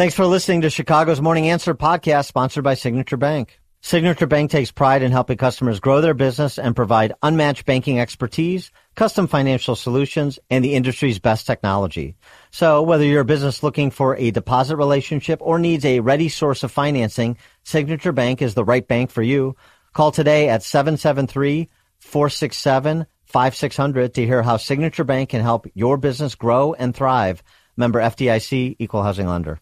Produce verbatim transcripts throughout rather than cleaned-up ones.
Thanks for listening to Chicago's Morning Answer podcast, sponsored by Signature Bank. Signature Bank takes pride in helping customers grow their business and provide unmatched banking expertise, custom financial solutions, and the industry's best technology. So whether you're a business looking for a deposit relationship or needs a ready source of financing, Signature Bank is the right bank for you. Call today at seven seven three, four six seven, five six zero zero to hear how Signature Bank can help your business grow and thrive. Member F D I C, Equal Housing Lender.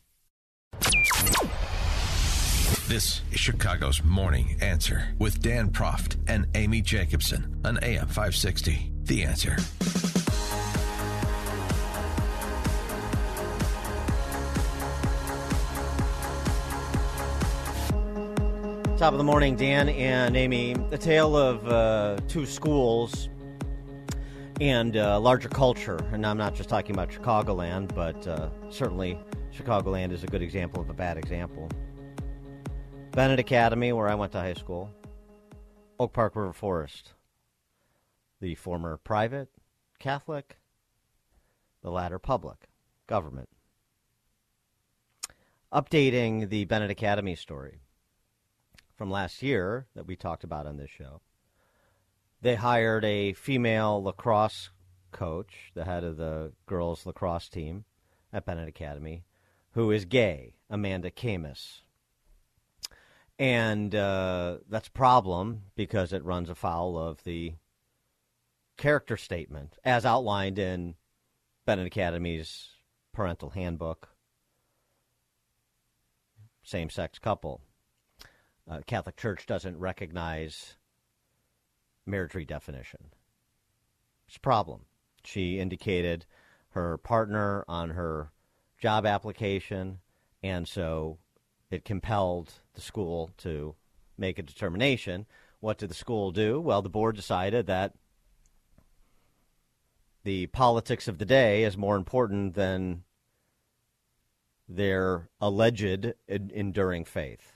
This is Chicago's Morning Answer with Dan Proft and Amy Jacobson on A M five sixty. The Answer. Top of the morning, Dan and Amy. The tale of uh, two schools and uh, larger culture. And I'm not just talking about Chicagoland, but uh, certainly Chicagoland is a good example of a bad example. Bennett Academy, where I went to high school. Oak Park River Forest. The former private, Catholic, the latter public, government. Updating the Bennett Academy story from last year that we talked about on this show. They hired a female lacrosse coach, the head of the girls' lacrosse team at Bennett Academy, who is gay, Amanda Camus. And uh, that's a problem because it runs afoul of the character statement as outlined in Bennett Academy's parental handbook. Same-sex couple. Uh, Catholic Church doesn't recognize marriage redefinition. It's a problem. She indicated her partner on her job application, and so it compelled the school to make a determination. What did the school do? Well, the board decided that the politics of the day is more important than their alleged enduring faith.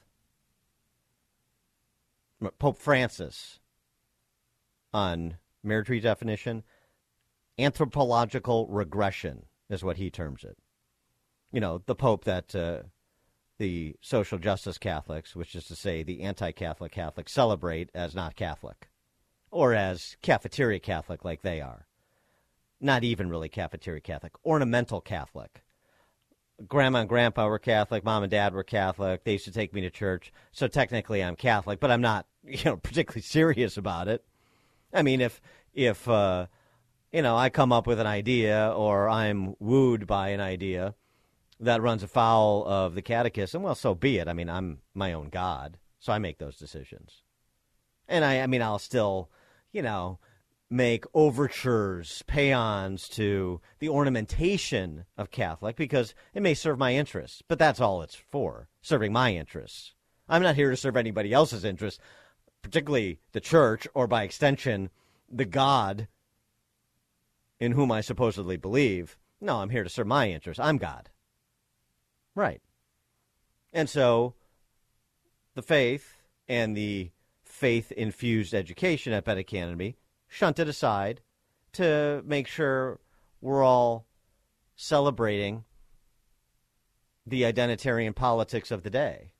Pope Francis on marriage redefinition, anthropological regression is what he terms it. You know, the Pope that uh, the social justice Catholics, which is to say the anti-Catholic Catholics, celebrate as not Catholic, or as cafeteria Catholic like they are. Not even really cafeteria Catholic, ornamental Catholic. Grandma and Grandpa were Catholic, Mom and Dad were Catholic, they used to take me to church, so technically I'm Catholic, but I'm not, you know, particularly serious about it. I mean, if, if uh, you know, I come up with an idea or I'm wooed by an idea that runs afoul of the catechism, well, so be it. I mean, I'm my own God, so I make those decisions. And I, I mean, I'll still, you know, make overtures, paeans to the ornamentation of Catholic because it may serve my interests, but that's all it's for, serving my interests. I'm not here to serve anybody else's interests, particularly the church, or by extension, the God in whom I supposedly believe. No, I'm here to serve my interests. I'm God. Right. And so the faith and the faith-infused education at Bennett Academy shunted aside to make sure we're all celebrating the identitarian politics of the day.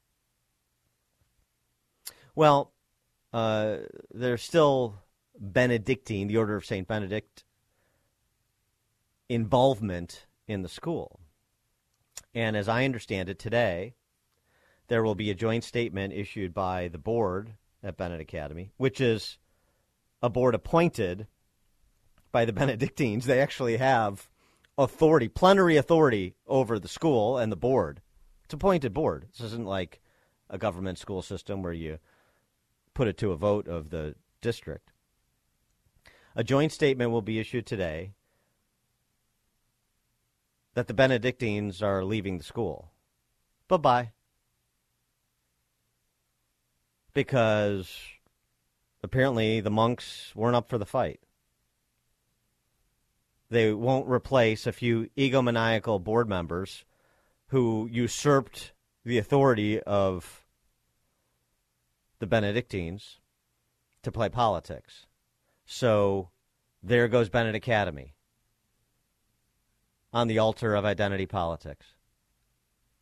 Well, uh, there's still Benedictine, the Order of Saint Benedict, involvement in the school. And as I understand it today, there will be a joint statement issued by the board at Bennett Academy, which is a board appointed by the Benedictines. They actually have authority, plenary authority over the school and the board. It's an appointed board. This isn't like a government school system where you put it to a vote of the district. A joint statement will be issued today that the Benedictines are leaving the school. Bye-bye. Because apparently the monks weren't up for the fight. They won't replace a few egomaniacal board members who usurped the authority of the Benedictines to play politics. So there goes Bennett Academy on the altar of identity politics.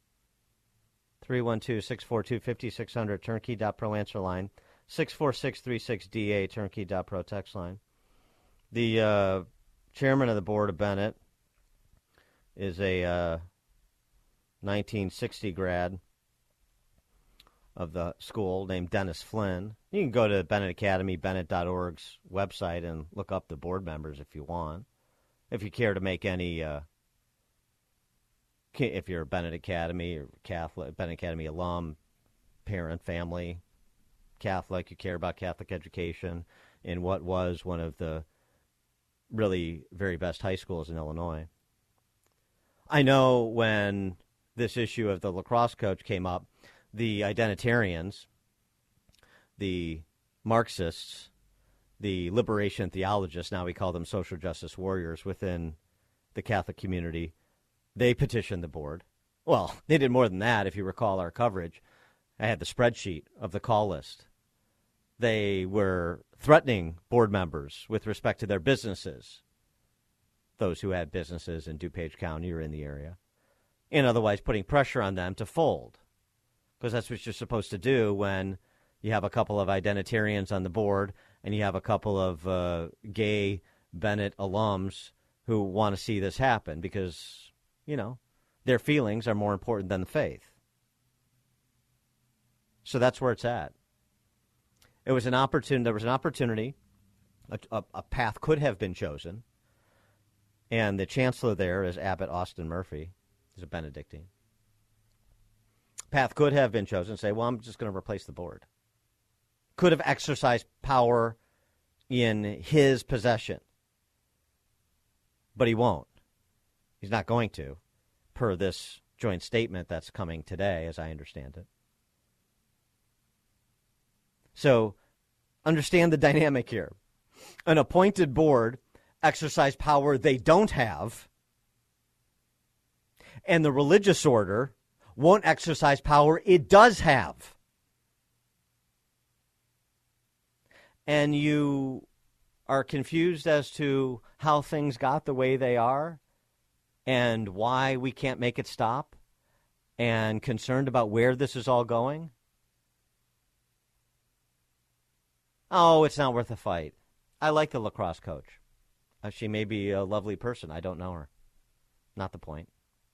three one two, six four two, five six zero zero, turnkey dot pro answer line, six four six three six D A, turnkey dot pro text line. The uh, chairman of the board of Bennett is a uh, nineteen sixty grad of the school named Dennis Flynn. You can go to Bennett Academy, Bennett dot org's website and look up the board members if you want. If you care to make any, uh, if you're a Bennett Academy or Catholic, Bennett Academy alum, parent, family, Catholic, you care about Catholic education in what was one of the really very best high schools in Illinois. I know when this issue of the lacrosse coach came up, the identitarians, the Marxists, the liberation theologists, now we call them social justice warriors within the Catholic community, they petitioned the board. Well, they did more than that, if you recall our coverage. I had the spreadsheet of the call list. They were threatening board members with respect to their businesses, those who had businesses in DuPage County or in the area, and otherwise putting pressure on them to fold, because that's what you're supposed to do when you have a couple of identitarians on the board and you have a couple of uh, gay Bennett alums who want to see this happen because, you know, their feelings are more important than the faith. So that's where it's at. It was an opportunity. There was an opportunity. A, a, a path could have been chosen. And the chancellor there is Abbot Austin Murphy. He's a Benedictine. Path could have been chosen. Say, well, I'm just going to replace the board. Could have exercised power in his possession. But he won't. He's not going to, per this joint statement that's coming today, as I understand it. So understand the dynamic here. An appointed board exercise power they don't have, and the religious order won't exercise power it does have. And you are confused as to how things got the way they are and why we can't make it stop, and concerned about where this is all going. Oh, it's not worth a fight. I like the lacrosse coach. Uh, she may be a lovely person. I don't know her. Not the point.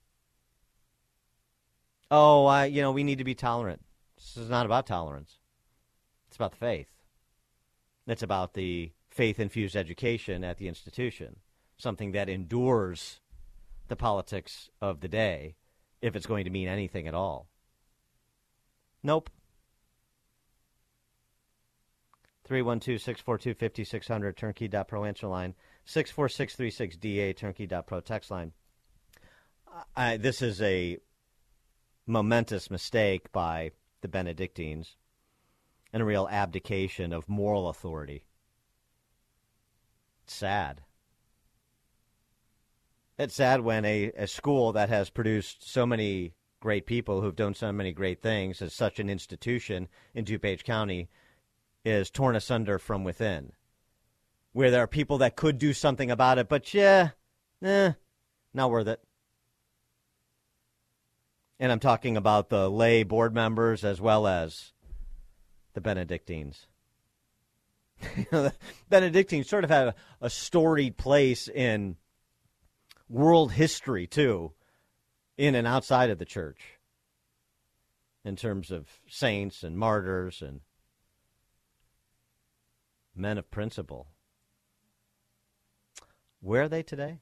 Oh, I, you know, we need to be tolerant. This is not about tolerance. It's about the faith. It's about the faith-infused education at the institution, something that endures the politics of the day, if it's going to mean anything at all. Nope. three one two, six four two, five six zero zero, turnkey dot pro answer line, six four six three six D A, turnkey dot pro text line. I, this is a momentous mistake by the Benedictines and a real abdication of moral authority. It's sad. It's sad when a, a school that has produced so many great people who've done so many great things as such an institution in DuPage County is torn asunder from within, where there are people that could do something about it, but yeah, eh, not worth it. And I'm talking about the lay board members as well as the Benedictines. The Benedictines sort of have a, a storied place in world history, too, in and outside of the church, in terms of saints and martyrs and men of principle. Where are they today?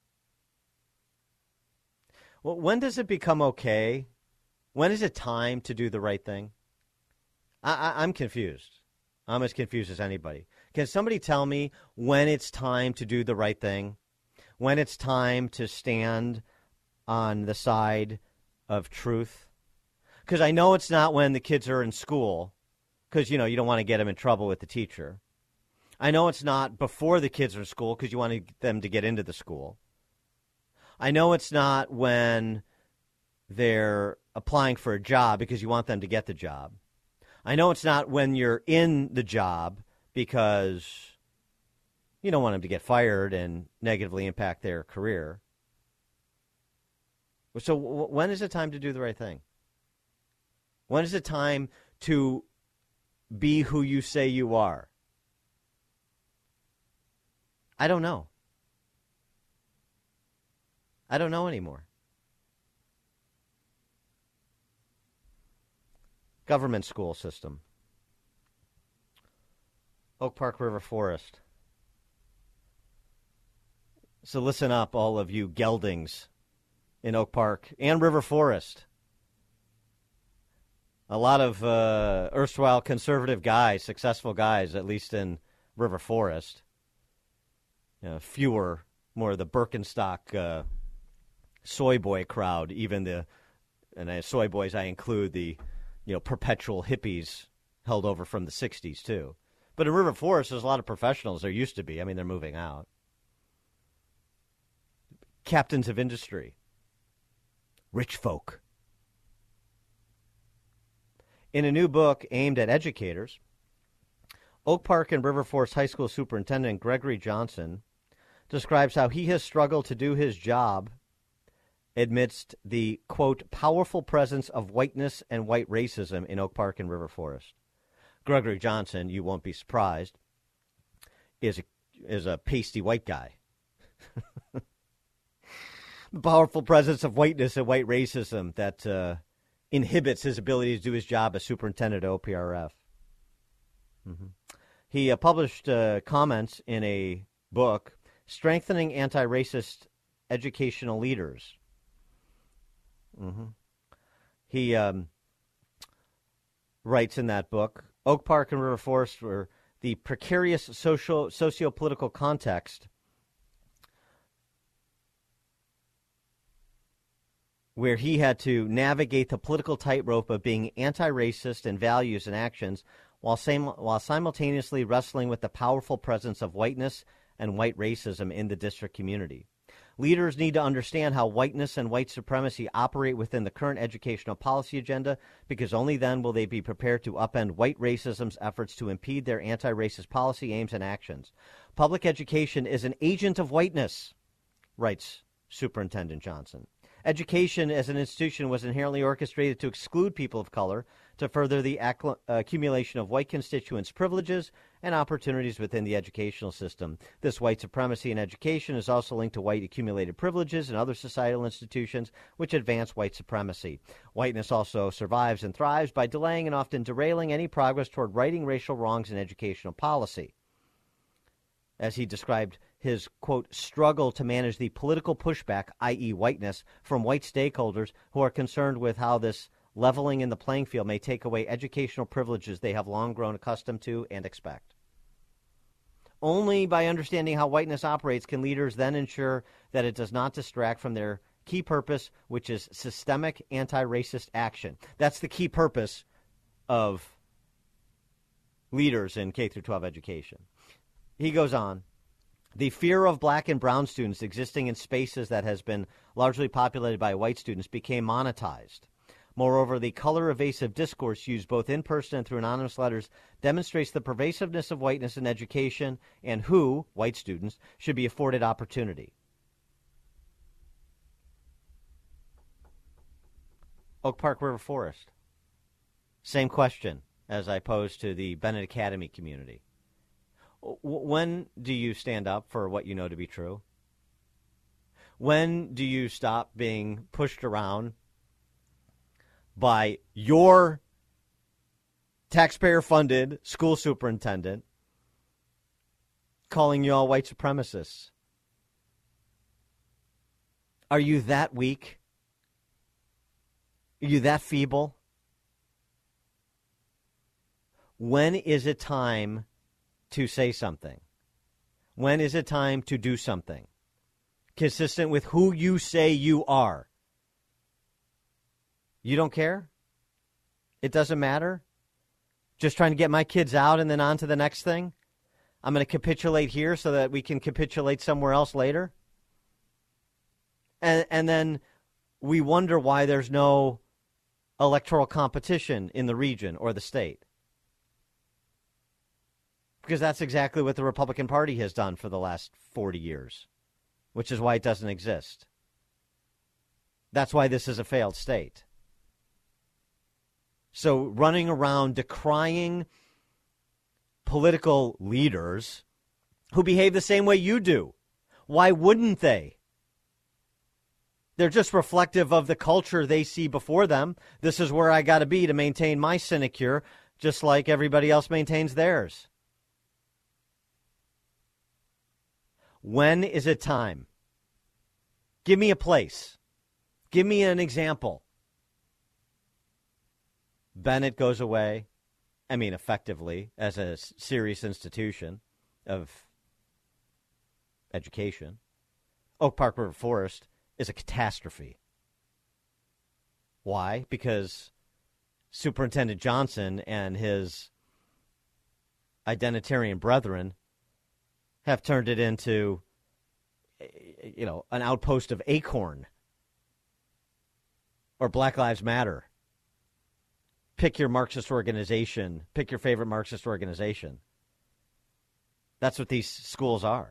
Well, when does it become okay? When is it time to do the right thing? I, I, I'm confused. I'm as confused as anybody. Can somebody tell me when it's time to do the right thing? When it's time to stand on the side of truth? Because I know it's not when the kids are in school, because, you know, you don't want to get them in trouble with the teacher. I know it's not before the kids are in school because you want them to get into the school. I know it's not when they're applying for a job because you want them to get the job. I know it's not when you're in the job because you don't want them to get fired and negatively impact their career. So w- when is it time to do the right thing? When is it time to be who you say you are? I don't know. I don't know anymore. Government school system. Oak Park River Forest. So listen up, all of you geldings in Oak Park and River Forest. A lot of uh, erstwhile conservative guys, successful guys, at least in River Forest. You know, fewer, more of the Birkenstock uh, soy boy crowd. Even the, and as soy boys, I include the, you know, perpetual hippies held over from the sixties too. But in River Forest, there's a lot of professionals. There used to be. I mean, they're moving out. Captains of industry. Rich folk. In a new book aimed at educators, Oak Park and River Forest High School Superintendent Gregory Johnson describes how he has struggled to do his job amidst the, quote, powerful presence of whiteness and white racism in Oak Park and River Forest. Gregory Johnson, you won't be surprised, is a, is a pasty white guy. The powerful presence of whiteness and white racism that uh, inhibits his ability to do his job as superintendent at O P R F. Mm-hmm. He uh, published uh, comments in a book, Strengthening Anti-Racist Educational Leaders. Mm-hmm. He um, writes in that book, Oak Park and River Forest were the precarious social, socio-political context where he had to navigate the political tightrope of being anti-racist in values and actions while, same, while simultaneously wrestling with the powerful presence of whiteness and white racism in the district community. Leaders need to understand how whiteness and white supremacy operate within the current educational policy agenda, because only then will they be prepared to upend white racism's efforts to impede their anti-racist policy aims and actions. Public education is an agent of whiteness, writes Superintendent Johnson. Education as an institution was inherently orchestrated to exclude people of color, to further the accl- accumulation of white constituents' privileges and opportunities within the educational system. This white supremacy in education is also linked to white accumulated privileges in other societal institutions which advance white supremacy. Whiteness also survives and thrives by delaying and often derailing any progress toward righting racial wrongs in educational policy. As he described his, quote, struggle to manage the political pushback, that is whiteness, from white stakeholders who are concerned with how this leveling in the playing field may take away educational privileges they have long grown accustomed to and expect. Only by understanding how whiteness operates can leaders then ensure that it does not distract from their key purpose, which is systemic anti-racist action. That's the key purpose of leaders in K through twelve education. He goes on, the fear of black and brown students existing in spaces that has been largely populated by white students became monetized. Moreover, the color-evasive discourse used both in person and through anonymous letters demonstrates the pervasiveness of whiteness in education and who, white students, should be afforded opportunity. Oak Park River Forest. Same question as I posed to the Bennett Academy community. When do you stand up for what you know to be true? When do you stop being pushed around by your taxpayer-funded school superintendent calling you all white supremacists? Are you that weak? Are you that feeble? When is it time to say something? When is it time to do something consistent with who you say you are? You don't care? It doesn't matter? Just trying to get my kids out and then on to the next thing? I'm going to capitulate here so that we can capitulate somewhere else later? And, and then we wonder why there's no electoral competition in the region or the state. Because that's exactly what the Republican Party has done for the last forty years, which is why it doesn't exist. That's why this is a failed state. So running around decrying political leaders who behave the same way you do. Why wouldn't they? They're just reflective of the culture they see before them. This is where I got to be to maintain my sinecure, just like everybody else maintains theirs. When is it time? Give me a place. Give me an example. Bennett goes away, I mean, effectively, as a serious institution of education. Oak Park River Forest is a catastrophe. Why? Because Superintendent Johnson and his identitarian brethren have turned it into, you know, an outpost of Acorn or Black Lives Matter. Pick your Marxist organization. Pick your favorite Marxist organization. That's what these schools are.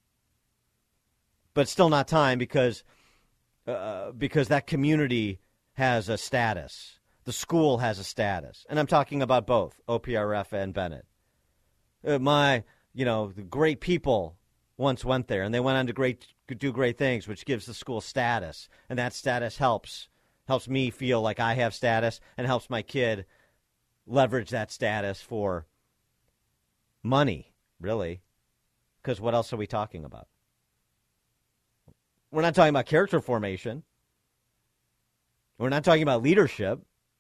But still not time because uh, because that community has a status. The school has a status. And I'm talking about both, O P R F and Bennett. Uh, my, you know, the great people once went there, and they went on to great do great things, which gives the school status. And that status helps. Helps me feel like I have status and helps my kid leverage that status for money, really. Because what else are we talking about? We're not talking about character formation. We're not talking about leadership.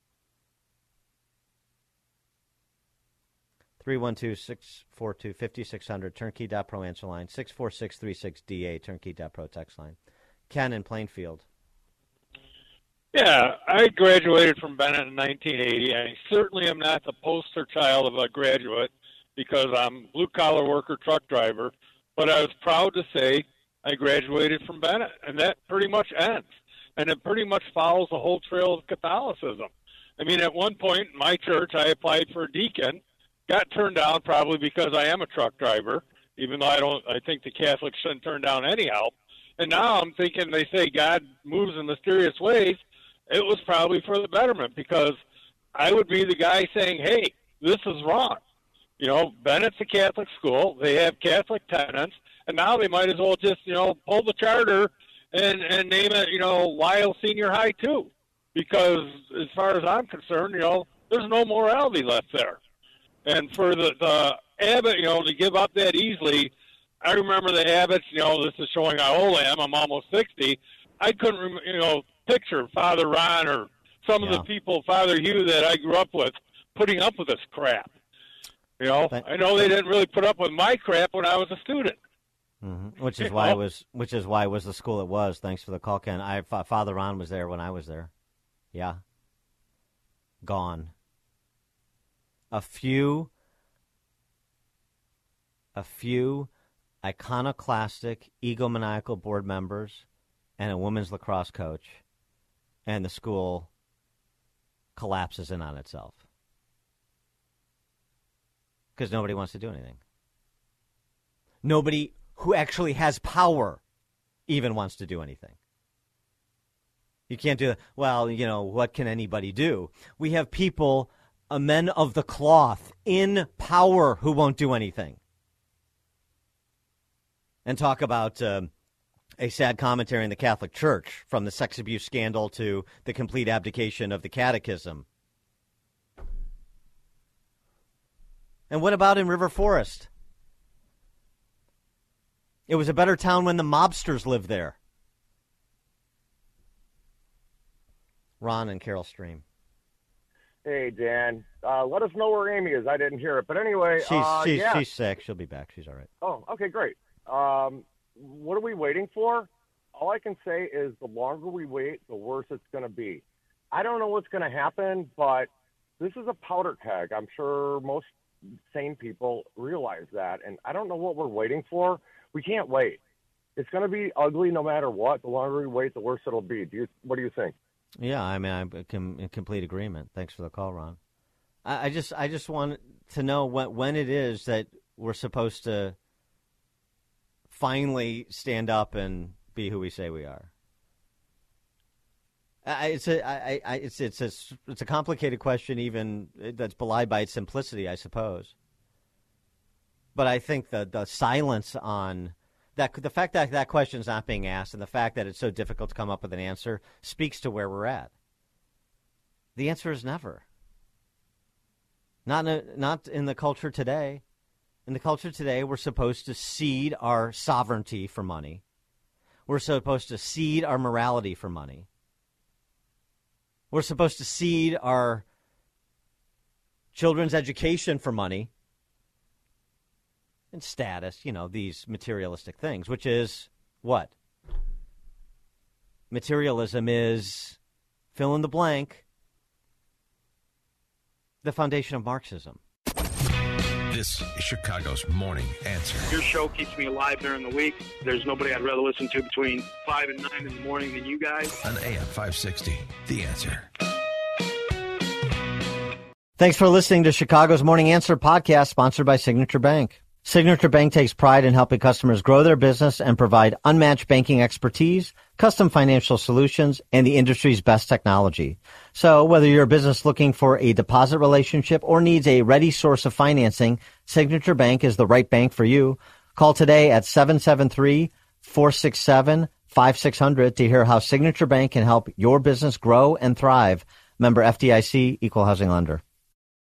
three one two, six four two, five six zero zero, turnkey dot pro answer line, six four six three six D A, turnkey dot pro text line. Ken in Plainfield. Yeah, I graduated from Bennett in nineteen eighty. I certainly am not the poster child of a graduate because I'm blue-collar worker, truck driver, but I was proud to say I graduated from Bennett, and that pretty much ends. And it pretty much follows the whole trail of Catholicism. I mean, at one point in my church, I applied for a deacon, got turned down probably because I am a truck driver, even though I don't. I think the Catholics shouldn't turn down any help. And now I'm thinking they say God moves in mysterious ways. It was probably for the betterment because I would be the guy saying, hey, this is wrong. You know, Bennett's a Catholic school. They have Catholic tenants. And now they might as well just, you know, pull the charter and, and name it, you know, Lyle Senior High too. Because as far as I'm concerned, you know, there's no morality left there. And for the, the Abbott, you know, to give up that easily, I remember the Abbotts, you know, this is showing how old I am. I'm almost sixty. I couldn't, you know, picture Father Ron or some yeah. of the people, Father Hugh, that I grew up with, putting up with this crap. You know, but, I know they didn't really put up with my crap when I was a student. Mm-hmm. Which is you why know? it was. Which is why it was the school it was. Thanks for the call, Ken. I Father Ron was there when I was there. Yeah. Gone. A few. A few iconoclastic, egomaniacal board members, and a women's lacrosse coach. And the school collapses in on itself. Because nobody wants to do anything. Nobody who actually has power even wants to do anything. You can't do that. Well, you know, what can anybody do? We have people, uh, men of the cloth, in power who won't do anything. And talk about... Um, a sad commentary in the Catholic Church, from the sex abuse scandal to the complete abdication of the catechism. And what about in River Forest? It was a better town when the mobsters lived there. Ron and Carol Stream. Hey, Dan. Uh, let us know where Amy is. I didn't hear it. But anyway, she's, uh, she's, yeah. she's sick. She'll be back. She's all right. Oh, okay, great. Um, what are we waiting for? All I can say is the longer we wait, the worse it's going to be. I don't know what's going to happen, but this is a powder keg. I'm sure most sane people realize that, and I don't know what we're waiting for. We can't wait. It's going to be ugly no matter what. The longer we wait, the worse it'll be. Do you? What do you think? Yeah, I mean, I'm in complete agreement. Thanks for the call, Ron. I, I just, I just want to know when, when it is that we're supposed to finally stand up and be who we say we are. I, it's a, I, I, it's, it's a, it's a complicated question, even that's belied by its simplicity, I suppose. But I think the the silence on that, the fact that that question is not being asked, and the fact that it's so difficult to come up with an answer, speaks to where we're at. The answer is never. Not in a, not in the culture today. In the culture today, we're supposed to cede our sovereignty for money. We're supposed to cede our morality for money. We're supposed to cede our children's education for money and status, you know, these materialistic things, which is what? Materialism is, fill in the blank, the foundation of Marxism. This is Chicago's Morning Answer. Your show keeps me alive during the week. There's nobody I'd rather listen to between five and nine in the morning than you guys. On A M five sixty, The Answer. Thanks for listening to Chicago's Morning Answer podcast, sponsored by Signature Bank. Signature Bank takes pride in helping customers grow their business and provide unmatched banking expertise, custom financial solutions, and the industry's best technology. So whether you're a business looking for a deposit relationship or needs a ready source of financing, Signature Bank is the right bank for you. Call today at seven seven three, four six seven, five six zero zero to hear how Signature Bank can help your business grow and thrive. Member F D I C, Equal Housing Lender.